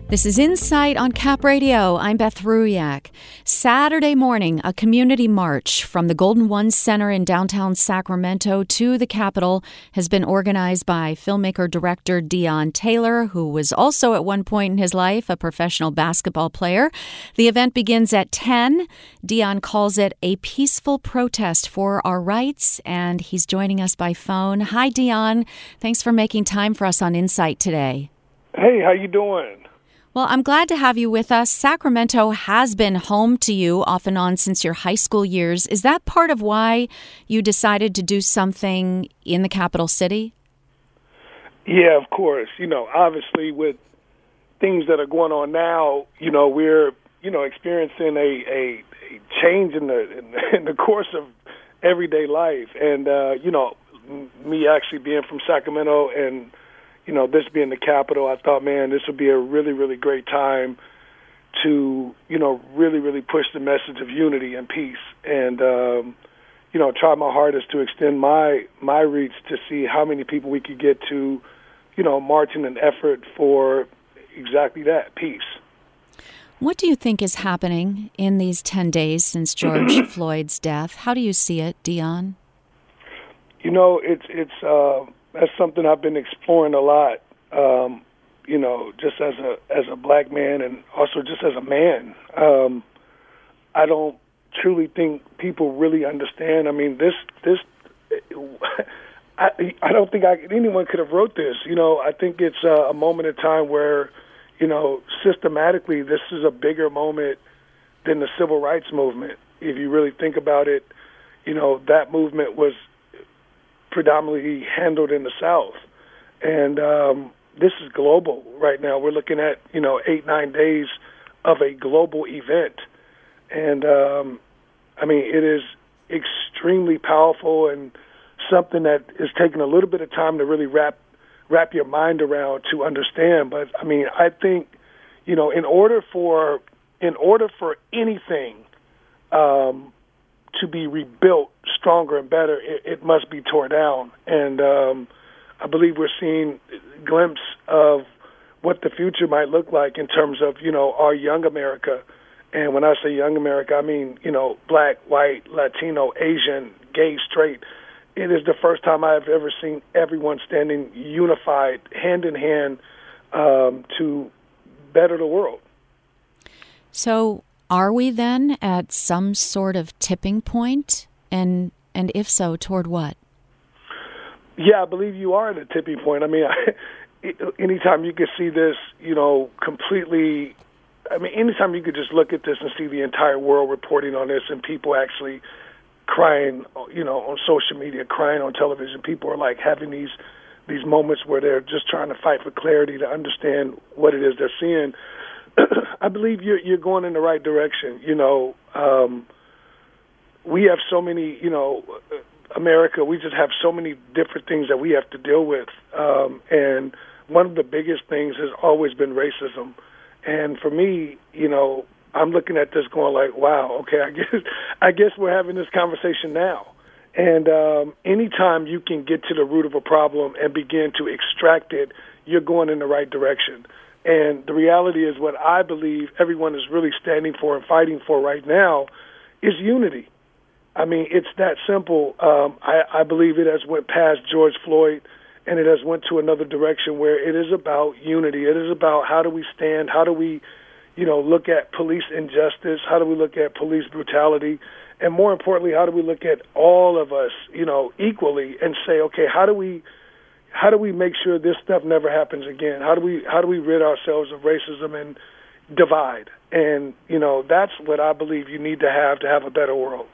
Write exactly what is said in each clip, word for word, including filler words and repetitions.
This is Insight on Cap Radio. I'm Beth Ruyak. Saturday morning, a community march from the Golden One Center in downtown Sacramento to the Capitol has been organized by filmmaker-director Deon Taylor, who was also at one point in his life a professional basketball player. The event begins at ten. Deon calls it a peaceful protest for our rights, and he's joining us by phone. Hi, Deon. Thanks for making time for us on Insight today. Hey, how you doing? Well, I'm glad to have you with us. Sacramento has been home to you off and on since your high school years. Is that part of why you decided to do something in the capital city? Yeah, of course. You know, obviously with things that are going on now, you know, we're, you know, experiencing a, a, a change in the, in the in the course of everyday life. And, uh, you know, me actually being from Sacramento and you know, this being the capital, I thought, man, this would be a really, really great time to, you know, really, really push the message of unity and peace and, um, you know, try my hardest to extend my my reach to see how many people we could get to, you know, march in an effort for exactly that, peace. What do you think is happening in these ten days since George Floyd's death? How do you see it, Deon? You know, it's, it's, uh, that's something I've been exploring a lot, um, you know, just as a as a black man and also just as a man. Um, I don't truly think people really understand. I mean, this this I I don't think I, anyone could have wrote this. You know, I think it's a, a moment in time where, you know, systematically this is a bigger moment than the civil rights movement. If you really think about it, you know, that movement was predominantly handled in the South. And um, this is global right now. We're looking at, you know, eight, nine days of a global event. And, um, I mean, it is extremely powerful and something that is taking a little bit of time to really wrap wrap your mind around to understand. But, I mean, I think, you know, in order for, in order for anything um, to be rebuilt stronger and better, it, it must be torn down. And um, I believe we're seeing a glimpse of what the future might look like in terms of, you know, our young America. And when I say young America, I mean, you know, black, white, Latino, Asian, gay, straight. It is the first time I have ever seen everyone standing unified, hand in hand, um, to better the world. So are we then at some sort of tipping point? And and if so, toward what? Yeah, I believe you are at a tipping point. I mean, I, anytime you could see this, you know, completely, I mean, anytime you could just look at this and see the entire world reporting on this and people actually crying, you know, on social media, crying on television, people are like having these these moments where they're just trying to fight for clarity to understand what it is they're seeing. I believe you're, you're going in the right direction. You know, um, we have so many, you know, America, we just have so many different things that we have to deal with. Um, and one of the biggest things has always been racism. And for me, you know, I'm looking at this going like, wow, okay, I guess I guess we're having this conversation now. And um, anytime you can get to the root of a problem and begin to extract it, you're going in the right direction. And the reality is what I believe everyone is really standing for and fighting for right now is unity. I mean, it's that simple. Um, I, I believe it has went past George Floyd, and it has went to another direction where it is about unity. It is about how do we stand, how do we, you know, look at police injustice, how do we look at police brutality, and more importantly, how do we look at all of us, you know, equally and say, okay, how do we How do we make sure this stuff never happens again? How do we how do we rid ourselves of racism and divide? And, you know, that's what I believe you need to have to have a better world.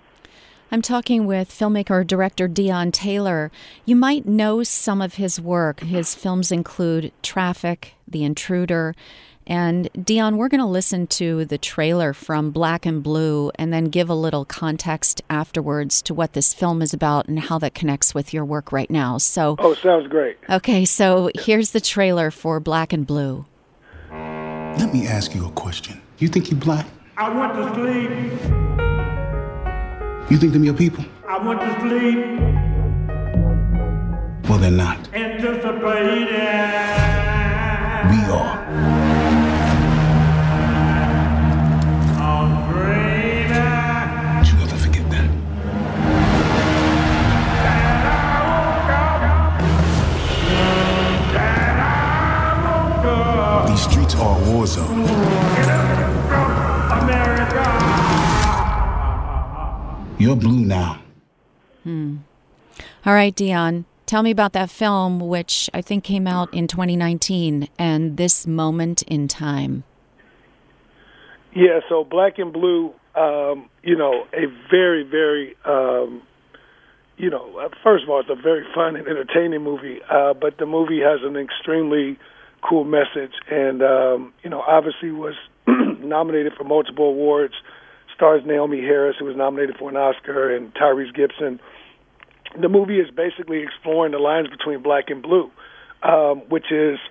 I'm talking with filmmaker director Deon Taylor. You might know some of his work. His films include Traffic, The Intruder. And Deon, we're going to listen to the trailer from Black and Blue and then give a little context afterwards to what this film is about and how that connects with your work right now. So, oh, sounds great. Okay, so here's the trailer for Black and Blue. Let me ask you a question. You think you black? I went to sleep. You think them your people? I went to sleep. Well, they're not. Anticipated. We are. These streets are a war zone. Get up from America! You're blue now. Hmm. All right, Dion, tell me about that film, which I think came out in twenty nineteen, and This Moment in Time. Yeah, so Black and Blue, um, you know, a very, very, um, you know, first of all, it's a very fun and entertaining movie, uh, but the movie has an extremely cool message, and, um, you know, obviously was nominated for multiple awards, stars Naomi Harris, who was nominated for an Oscar, and Tyrese Gibson. The movie is basically exploring the lines between black and blue, um, which is,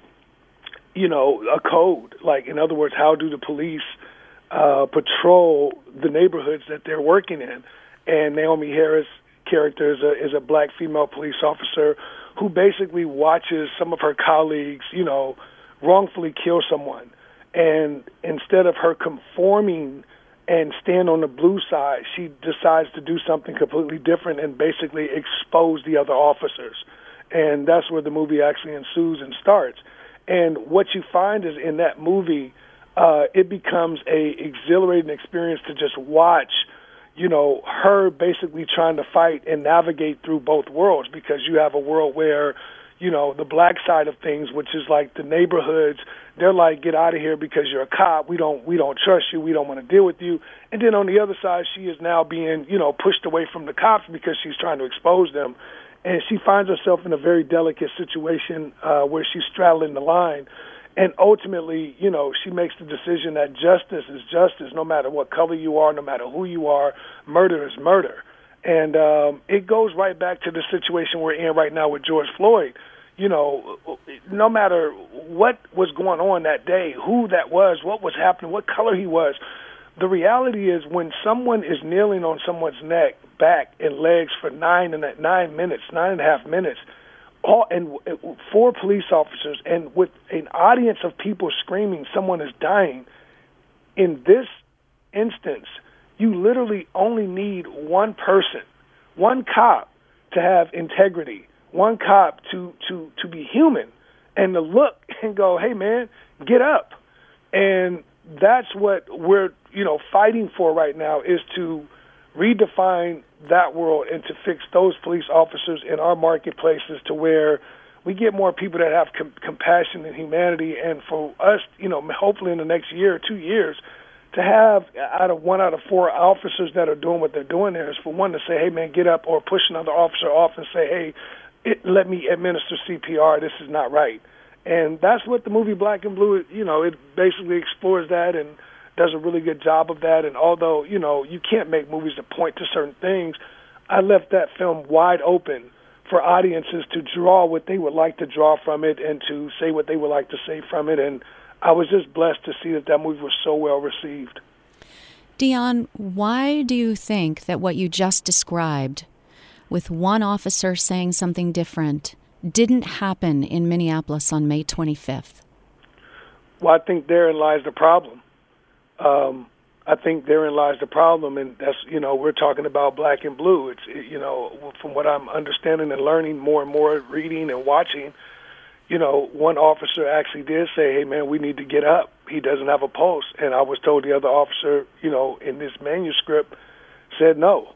you know, a code. Like, in other words, how do the police uh, patrol the neighborhoods that they're working in? And Naomi Harris' character is a, is a black female police officer who basically watches some of her colleagues, you know, wrongfully kill someone. And instead of her conforming and stand on the blue side, she decides to do something completely different and basically expose the other officers. And that's where the movie actually ensues and starts. And what you find is in that movie, uh, it becomes a exhilarating experience to just watch, you know, her basically trying to fight and navigate through both worlds, because you have a world where, you know, the black side of things, which is like the neighborhoods, they're like, get out of here because you're a cop. We don't we don't trust you. We don't want to deal with you. And then on the other side, she is now being, you know, pushed away from the cops because she's trying to expose them. And she finds herself in a very delicate situation uh, where she's straddling the line. And ultimately, you know, she makes the decision that justice is justice, no matter what color you are, no matter who you are. Murder is murder. And um, it goes right back to the situation we're in right now with George Floyd. You know, no matter what was going on that day, who that was, what was happening, what color he was, the reality is when someone is kneeling on someone's neck, back, and legs for nine and nine minutes, nine and a half minutes, all and four police officers, and with an audience of people screaming, someone is dying. In this instance, you literally only need one person, one cop, to have integrity, one cop to, to, to be human, and to look and go, hey, man, get up. And that's what we're, you know, fighting for right now, is to redefine that world and to fix those police officers in our marketplaces to where we get more people that have com- compassion and humanity. And for us, you know, hopefully in the next year or two years, to have out of one out of four officers that are doing what they're doing there is for one to say, hey, man, get up, or push another officer off and say, hey, it, let me administer C P R. This is not right. And that's what the movie Black and Blue, you know, it basically explores that and does a really good job of that. And although, you know, you can't make movies that point to certain things, I left that film wide open for audiences to draw what they would like to draw from it and to say what they would like to say from it. And I was just blessed to see that that movie was so well received. Dion, why do you think that what you just described, with one officer saying something different, didn't happen in Minneapolis on May twenty-fifth? Well, I think therein lies the problem. Um, I think therein lies the problem, and that's, you know, we're talking about Black and Blue. It's, you know, from what I'm understanding and learning more and more, reading and watching, you know, one officer actually did say, hey, man, we need to get up. He doesn't have a pulse. And I was told the other officer, you know, in this manuscript said no.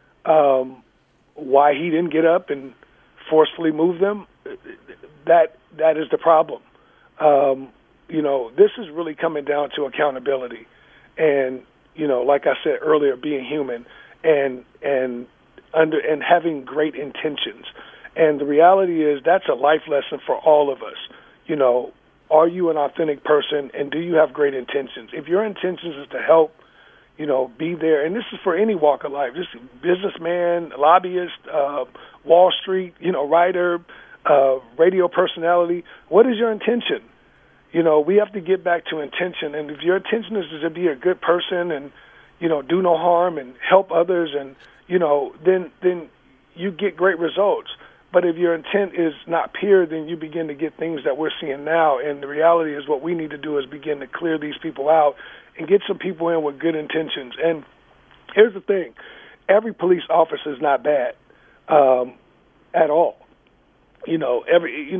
Um, why he didn't get up and forcefully move them, that that is the problem. Um, you know, this is really coming down to accountability. And, you know, like I said earlier, being human and and under and having great intentions. And the reality is that's a life lesson for all of us. You know, are you an authentic person, and do you have great intentions? If your intentions is to help, you know, be there, and this is for any walk of life, this businessman, lobbyist, uh, Wall Street, you know, writer, uh, radio personality, what is your intention? You know, we have to get back to intention, and if your intention is to be a good person and, you know, do no harm and help others, and, you know, then then you get great results. But if your intent is not pure, then you begin to get things that we're seeing now. And the reality is what we need to do is begin to clear these people out and get some people in with good intentions. And here's the thing. Every police officer is not bad um, at all. You know, every, you know,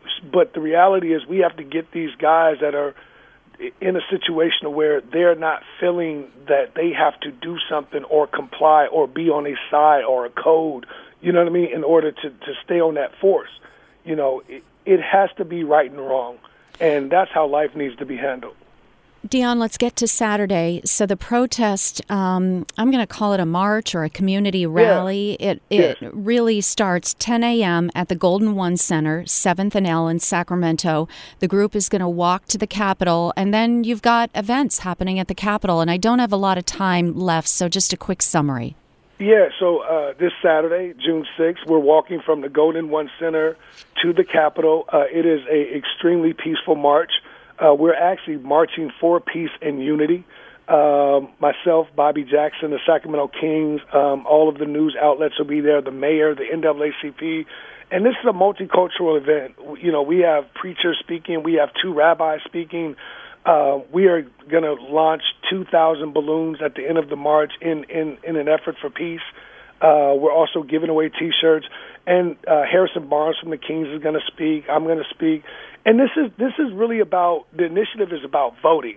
but the reality is we have to get these guys that are in a situation where they're not feeling that they have to do something or comply or be on a side or a code, you know what I mean, in order to, to stay on that force. You know, it, it has to be right and wrong, and that's how life needs to be handled. Deon, let's get to Saturday. So the protest, um, I'm going to call it a march or a community rally. Yeah. It it yes. really starts ten a.m. at the Golden One Center, seventh and L in Sacramento. The group is going to walk to the Capitol, and then you've got events happening at the Capitol. And I don't have a lot of time left, so just a quick summary. Yeah, so uh, this Saturday, June sixth, we're walking from the Golden One Center to the Capitol. Uh, it is a extremely peaceful march. Uh, we're actually marching for peace and unity. Um, myself, Bobby Jackson, the Sacramento Kings, um, all of the news outlets will be there, the mayor, the N double A C P. And this is a multicultural event. You know, we have preachers speaking. We have two rabbis speaking. Uh, we are going to launch two thousand balloons at the end of the march in, in, in an effort for peace. Uh, we're also giving away T-shirts. And uh, Harrison Barnes from the Kings is going to speak. I'm going to speak. And this is this is really about, the initiative is about voting.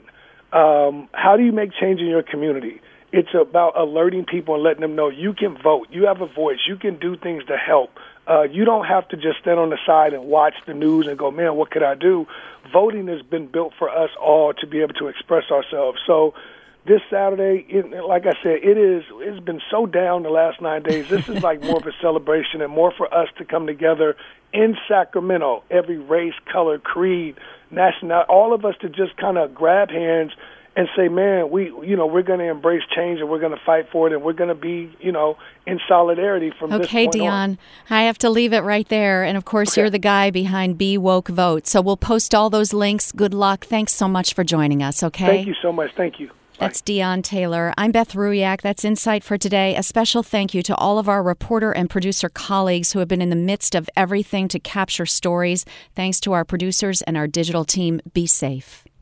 Um, how do you make change in your community? It's about alerting people and letting them know you can vote. You have a voice. You can do things to help. Uh, you don't have to just stand on the side and watch the news and go, man, what could I do? Voting has been built for us all to be able to express ourselves. So this Saturday, it, like I said, it is, it's been so down the last nine days. This is like more of a celebration and more for us to come together in Sacramento, every race, color, creed, nationality, all of us to just kind of grab hands and say, man, we, you know, we're going to embrace change and we're going to fight for it and we're going to be, you know, in solidarity from okay, this point Deon, on. I have to leave it right there. And, of course, okay. You're the guy behind Be Woke Vote. So we'll post all those links. Good luck. Thanks so much for joining us, okay? Thank you so much. Thank you. That's Deon Taylor. I'm Beth Ruyak. That's Insight for today. A special thank you to all of our reporter and producer colleagues who have been in the midst of everything to capture stories. Thanks to our producers and our digital team. Be safe.